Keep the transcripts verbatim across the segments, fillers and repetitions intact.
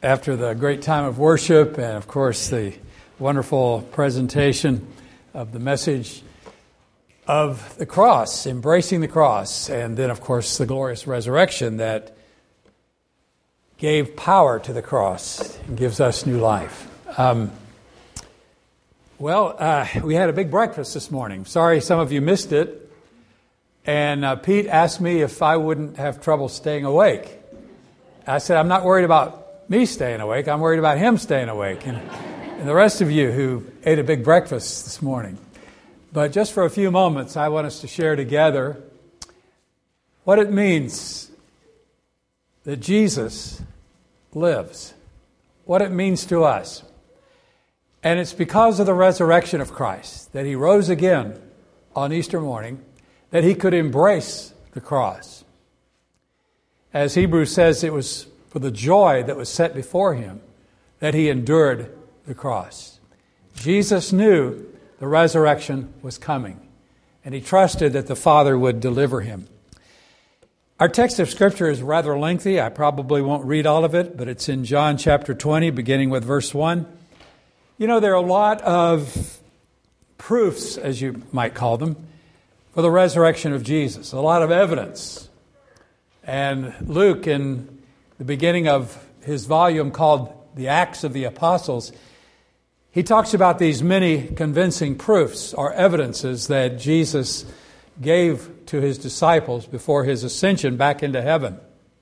after the great time of worship and, of course, the wonderful presentation of the message of the cross, embracing the cross, and then, of course, the glorious resurrection that gave power to the cross and gives us new life. Um, well, uh, we had a big breakfast this morning. Sorry some of you missed it. And uh, Pete asked me if I wouldn't have trouble staying awake. I said, I'm not worried about me staying awake. I'm worried about him staying awake. And, and the rest of you who ate a big breakfast this morning. But just for a few moments, I want us to share together what it means that Jesus lives, what it means to us. And it's because of the resurrection of Christ, that he rose again on Easter morning, that he could embrace the cross. As Hebrews says, it was for the joy that was set before him that he endured the cross. Jesus knew the resurrection was coming, and he trusted that the Father would deliver him. Our text of Scripture is rather lengthy. I probably won't read all of it, but it's in John chapter twenty, beginning with verse one. You know, there are a lot of proofs, as you might call them, for the resurrection of Jesus. A lot of evidence. And Luke, in the beginning of his volume called The Acts of the Apostles, he talks about these many convincing proofs or evidences that Jesus gave to his disciples before his ascension back into heaven.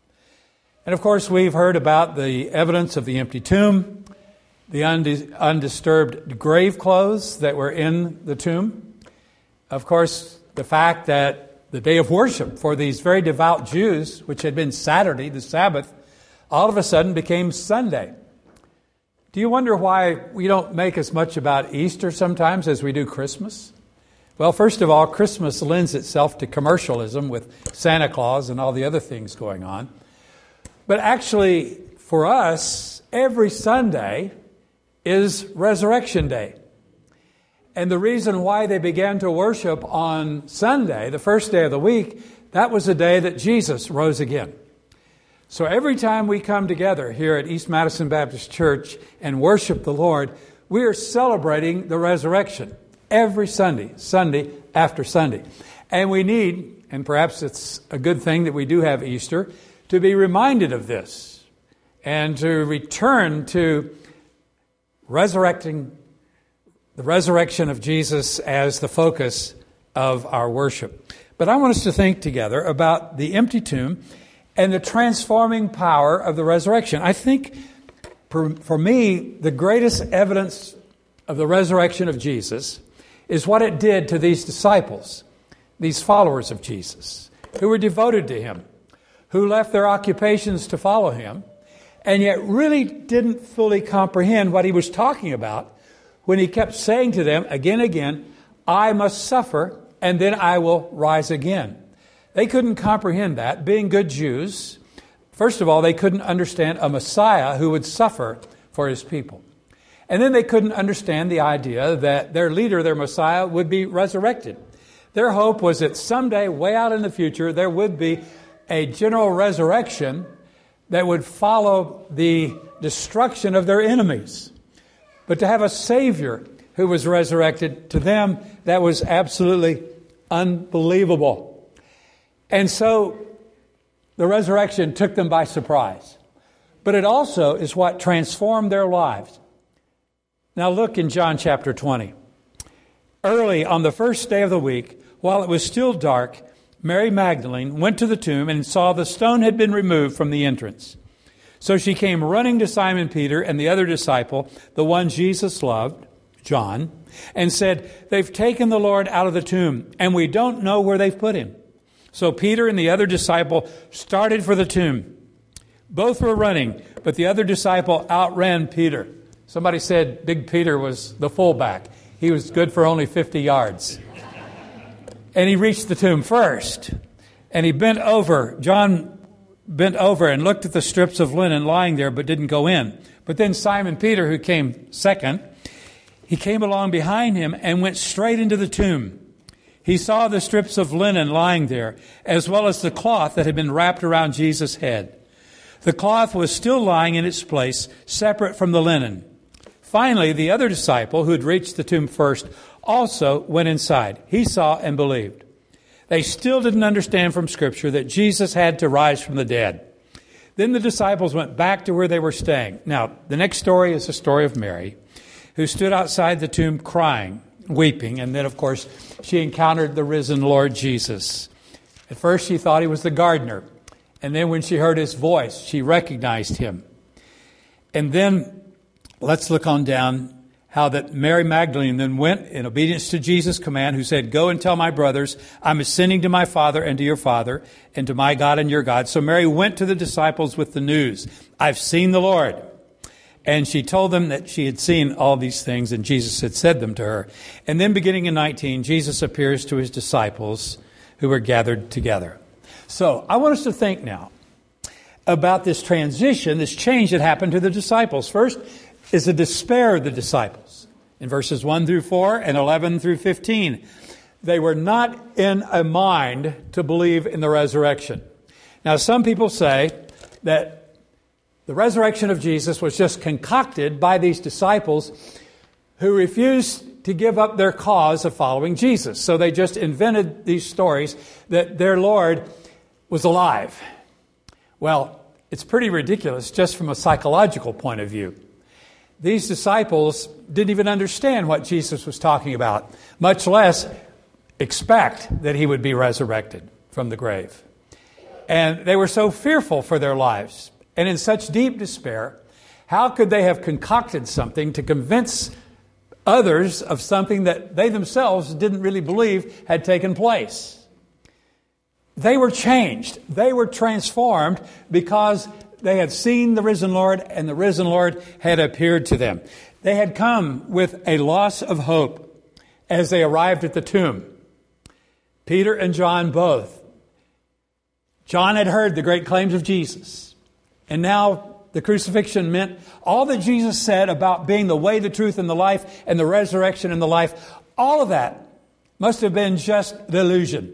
And of course, we've heard about the evidence of the empty tomb, the undisturbed grave clothes that were in the tomb. Of course, the fact that the day of worship for these very devout Jews, which had been Saturday, the Sabbath, all of a sudden became Sunday. Do you wonder why we don't make as much about Easter sometimes as we do Christmas? Well, first of all, Christmas lends itself to commercialism with Santa Claus and all the other things going on. But actually, for us, every Sunday is Resurrection Day. And the reason why they began to worship on Sunday, the first day of the week, that was the day that Jesus rose again. So every time we come together here at East Madison Baptist Church and worship the Lord, we are celebrating the resurrection every Sunday, Sunday after Sunday. And we need, and perhaps it's a good thing that we do have Easter, to be reminded of this and to return to resurrecting the resurrection of Jesus as the focus of our worship. But I want us to think together about the empty tomb and the transforming power of the resurrection. I think, for, for me, the greatest evidence of the resurrection of Jesus is what it did to these disciples, these followers of Jesus, who were devoted to him, who left their occupations to follow him, and yet really didn't fully comprehend what he was talking about when he kept saying to them again and again, I must suffer, and then I will rise again. They couldn't comprehend that. Being good Jews, first of all, they couldn't understand a Messiah who would suffer for his people. And then they couldn't understand the idea that their leader, their Messiah, would be resurrected. Their hope was that someday, way out in the future, there would be a general resurrection that would follow the destruction of their enemies. But to have a Savior who was resurrected, to them, that was absolutely unbelievable. And so the resurrection took them by surprise. But it also is what transformed their lives. Now look in John chapter twenty. Early on the first day of the week, while it was still dark, Mary Magdalene went to the tomb and saw the stone had been removed from the entrance. So she came running to Simon Peter and the other disciple, the one Jesus loved, John, and said, they've taken the Lord out of the tomb, and we don't know where they've put him. So Peter and the other disciple started for the tomb. Both were running, but the other disciple outran Peter. Somebody said Big Peter was the fullback. He was good for only fifty yards. And he reached the tomb first. And he bent over. John bent over and looked at the strips of linen lying there, but didn't go in. But then Simon Peter, who came second, he came along behind him and went straight into the tomb. He saw the strips of linen lying there, as well as the cloth that had been wrapped around Jesus' head. The cloth was still lying in its place, separate from the linen. Finally, the other disciple who had reached the tomb first also went inside. He saw and believed. They still didn't understand from Scripture that Jesus had to rise from the dead. Then the disciples went back to where they were staying. Now, the next story is the story of Mary, who stood outside the tomb crying, weeping, and then, of course, she encountered the risen Lord Jesus. At first, she thought he was the gardener, and then when she heard his voice, she recognized him. And then, let's look on down how that Mary Magdalene then went in obedience to Jesus' command, who said, "Go and tell my brothers, I'm ascending to my Father and to your Father, and to my God and your God." So Mary went to the disciples with the news, "I've seen the Lord." And she told them that she had seen all these things, and Jesus had said them to her. And then beginning in nineteen, Jesus appears to his disciples who were gathered together. So I want us to think now about this transition, this change that happened to the disciples. First is the despair of the disciples. In verses one through four and eleven through fifteen, they were not in a mind to believe in the resurrection. Now, some people say that the resurrection of Jesus was just concocted by these disciples who refused to give up their cause of following Jesus. So they just invented these stories that their Lord was alive. Well, it's pretty ridiculous just from a psychological point of view. These disciples didn't even understand what Jesus was talking about, much less expect that he would be resurrected from the grave. And they were so fearful for their lives and in such deep despair, how could they have concocted something to convince others of something that they themselves didn't really believe had taken place? They were changed. They were transformed because they had seen the risen Lord, and the risen Lord had appeared to them. They had come with a loss of hope as they arrived at the tomb. Peter and John both. John had heard the great claims of Jesus. And now the crucifixion meant all that Jesus said about being the way, the truth, and the life, and the resurrection and the life, all of that must have been just delusion.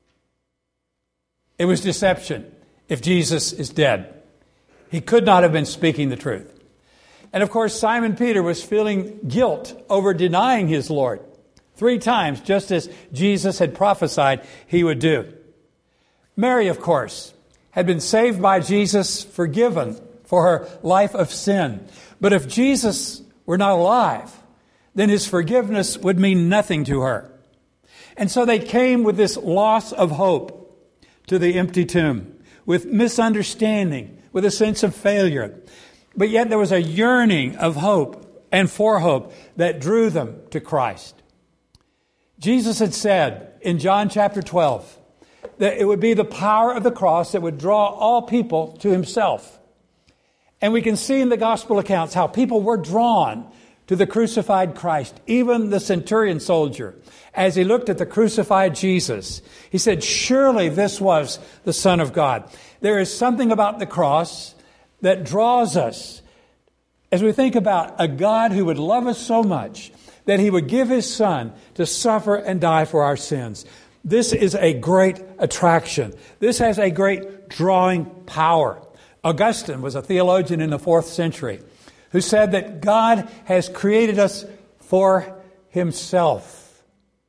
It was deception if Jesus is dead. He could not have been speaking the truth. And of course, Simon Peter was feeling guilt over denying his Lord three times, just as Jesus had prophesied he would do. Mary, of course, had been saved by Jesus, forgiven for her life of sin. But if Jesus were not alive, then his forgiveness would mean nothing to her. And so they came with this loss of hope to the empty tomb, with misunderstanding, with a sense of failure. But yet there was a yearning of hope and for hope that drew them to Christ. Jesus had said in John chapter twelve that it would be the power of the cross that would draw all people to himself. And we can see in the gospel accounts how people were drawn to the crucified Christ. Even the centurion soldier, as he looked at the crucified Jesus, he said, "Surely this was the Son of God." There is something about the cross that draws us as we think about a God who would love us so much that he would give his Son to suffer and die for our sins. This is a great attraction. This has a great drawing power. Augustine was a theologian in the fourth century who said that God has created us for himself.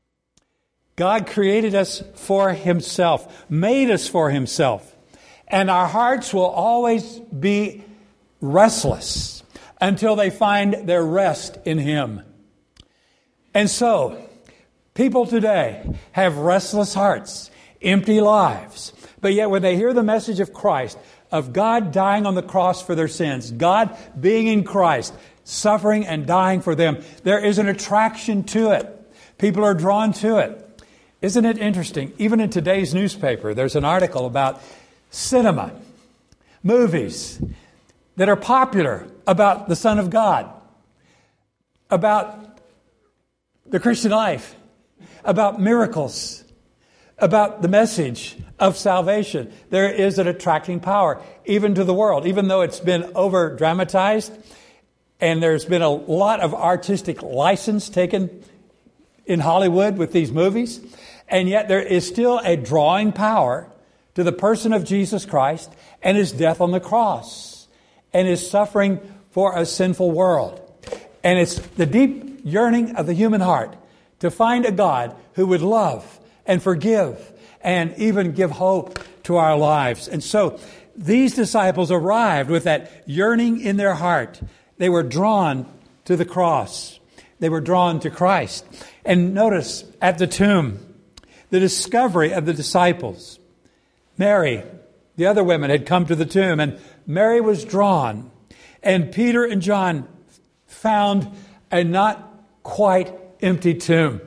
God created us for himself, made us for himself. And our hearts will always be restless until they find their rest in him. And so, people today have restless hearts, empty lives. But yet when they hear the message of Christ, of God dying on the cross for their sins, God being in Christ, suffering and dying for them, there is an attraction to it. People are drawn to it. Isn't it interesting? Even in today's newspaper, there's an article about cinema, movies that are popular about the Son of God, about the Christian life, about miracles, about the message of salvation. There is an attracting power, even to the world, even though it's been over-dramatized and there's been a lot of artistic license taken in Hollywood with these movies. And yet there is still a drawing power to the person of Jesus Christ and His death on the cross and His suffering for a sinful world. And it's the deep yearning of the human heart to find a God who would love and forgive and even give hope to our lives. And so these disciples arrived with that yearning in their heart. They were drawn to the cross. They were drawn to Christ. And notice at the tomb, the discovery of the disciples. Mary, the other women, had come to the tomb, and Mary was drawn. And Peter and John found a not quite empty tomb.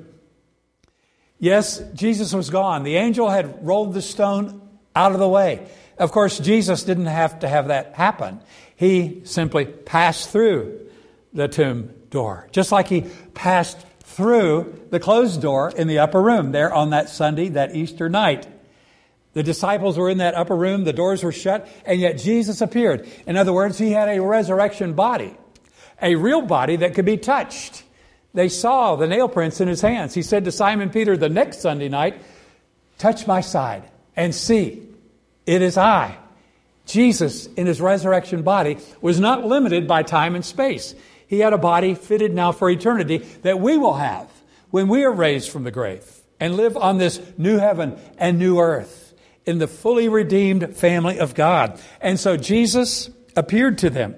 Yes, Jesus was gone. The angel had rolled the stone out of the way. Of course, Jesus didn't have to have that happen. He simply passed through the tomb door, just like He passed through the closed door in the upper room there on that Sunday, that Easter night. The disciples were in that upper room, the doors were shut, and yet Jesus appeared. In other words, He had a resurrection body, a real body that could be touched. They saw the nail prints in His hands. He said to Simon Peter the next Sunday night, "Touch my side and see, it is I." Jesus, in His resurrection body, was not limited by time and space. He had a body fitted now for eternity that we will have when we are raised from the grave and live on this new heaven and new earth in the fully redeemed family of God. And so Jesus appeared to them.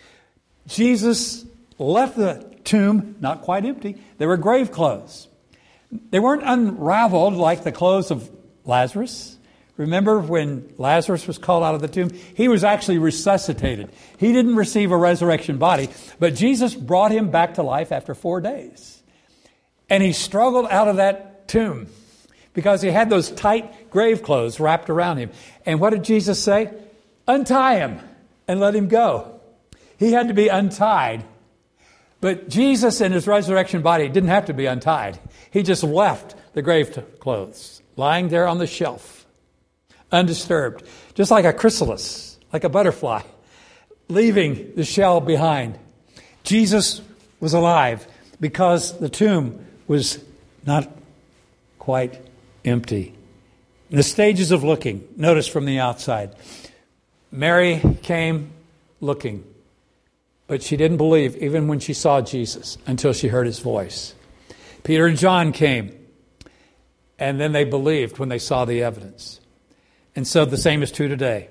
Jesus left the tomb not quite empty. There were grave clothes. They weren't unraveled like the clothes of Lazarus. Remember when Lazarus was called out of the tomb? He was actually resuscitated. He didn't receive a resurrection body, but Jesus brought him back to life after four days. And he struggled out of that tomb because he had those tight grave clothes wrapped around him. And what did Jesus say? Untie him and let him go. He had to be untied. But Jesus in His resurrection body didn't have to be untied. He just left the grave clothes lying there on the shelf, undisturbed, just like a chrysalis, like a butterfly, leaving the shell behind. Jesus was alive because the tomb was not quite empty. The stages of looking, notice from the outside. Mary came looking, but she didn't believe even when she saw Jesus until she heard His voice. Peter and John came, and then they believed when they saw the evidence. And so the same is true today.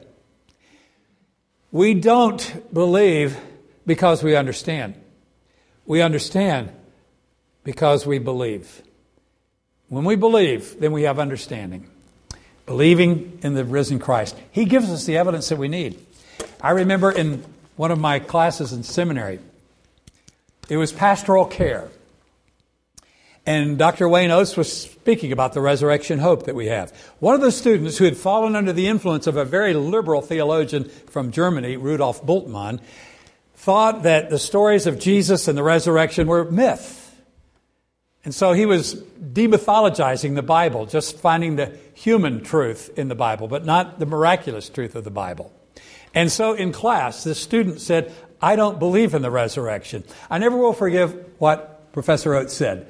We don't believe because we understand. We understand because we believe. When we believe, then we have understanding. Believing in the risen Christ. He gives us the evidence that we need. I remember in one of my classes in seminary, it was pastoral care. And Doctor Wayne Oates was speaking about the resurrection hope that we have. One of the students who had fallen under the influence of a very liberal theologian from Germany, Rudolf Bultmann, thought that the stories of Jesus and the resurrection were myth. And so he was demythologizing the Bible, just finding the human truth in the Bible, but not the miraculous truth of the Bible. And so in class, the student said, "I don't believe in the resurrection." I never will forgive what Professor Oates said.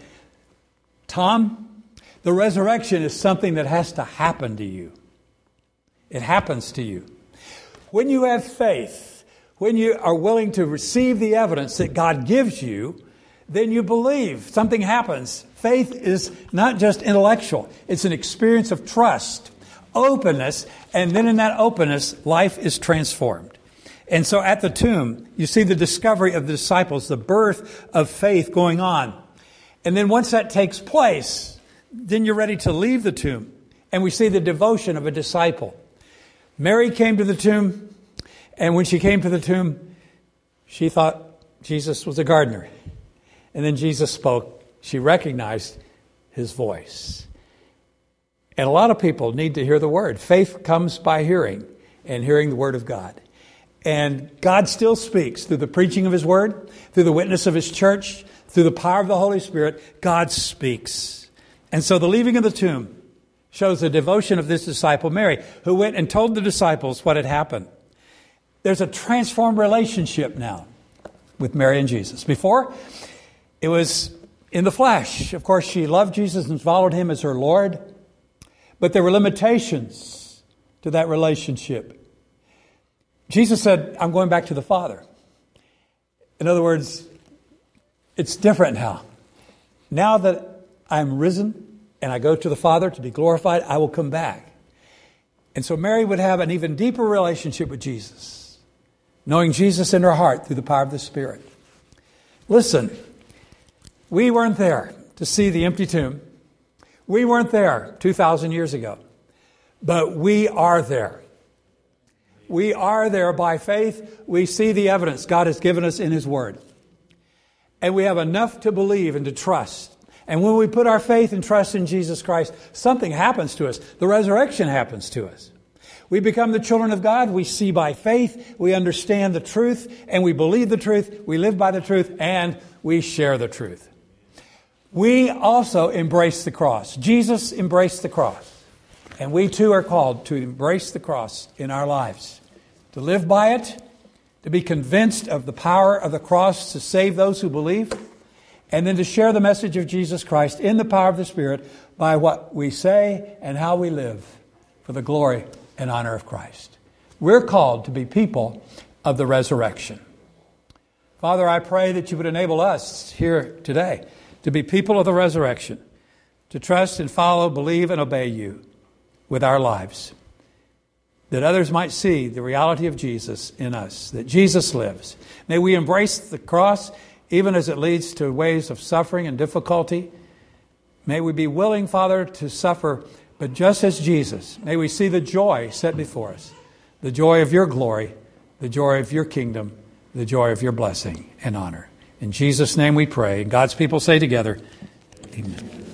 "Tom, the resurrection is something that has to happen to you. It happens to you. When you have faith, when you are willing to receive the evidence that God gives you, then you believe. Something happens. Faith is not just intellectual. It's an experience of trust, openness, and then in that openness, life is transformed. And so at the tomb, you see the discovery of the disciples, the birth of faith going on. And then once that takes place, then you're ready to leave the tomb. And we see the devotion of a disciple. Mary came to the tomb, and when she came to the tomb, she thought Jesus was a gardener. And then Jesus spoke. She recognized His voice. And a lot of people need to hear the word. Faith comes by hearing, and hearing the word of God. And God still speaks through the preaching of His word, through the witness of His church, through the power of the Holy Spirit. God speaks. And so the leaving of the tomb shows the devotion of this disciple, Mary, who went and told the disciples what had happened. There's a transformed relationship now with Mary and Jesus. Before, it was in the flesh. Of course, she loved Jesus and followed Him as her Lord. But there were limitations to that relationship. Jesus said, I'm going back to the Father. In other words, it's different now. Now that I'm risen and I go to the Father to be glorified, I will come back. And so Mary would have an even deeper relationship with Jesus, knowing Jesus in her heart through the power of the Spirit. Listen, we weren't there to see the empty tomb. We weren't there two thousand years ago. But we are there. We are there by faith. We see the evidence God has given us in His Word. And we have enough to believe and to trust. And when we put our faith and trust in Jesus Christ, something happens to us. The resurrection happens to us. We become the children of God. We see by faith. We understand the truth. And we believe the truth. We live by the truth. And we share the truth. We also embrace the cross. Jesus embraced the cross. And we too are called to embrace the cross in our lives. To live by it. To be convinced of the power of the cross to save those who believe. And then to share the message of Jesus Christ in the power of the Spirit by what we say and how we live for the glory and honor of Christ. We're called to be people of the resurrection. Father, I pray that you would enable us here today to be people of the resurrection, to trust and follow, believe and obey you with our lives, that others might see the reality of Jesus in us, that Jesus lives. May we embrace the cross even as it leads to ways of suffering and difficulty. May we be willing, Father, to suffer, but just as Jesus, may we see the joy set before us, the joy of your glory, the joy of your kingdom, the joy of your blessing and honor. In Jesus' name we pray. And God's people say together, amen.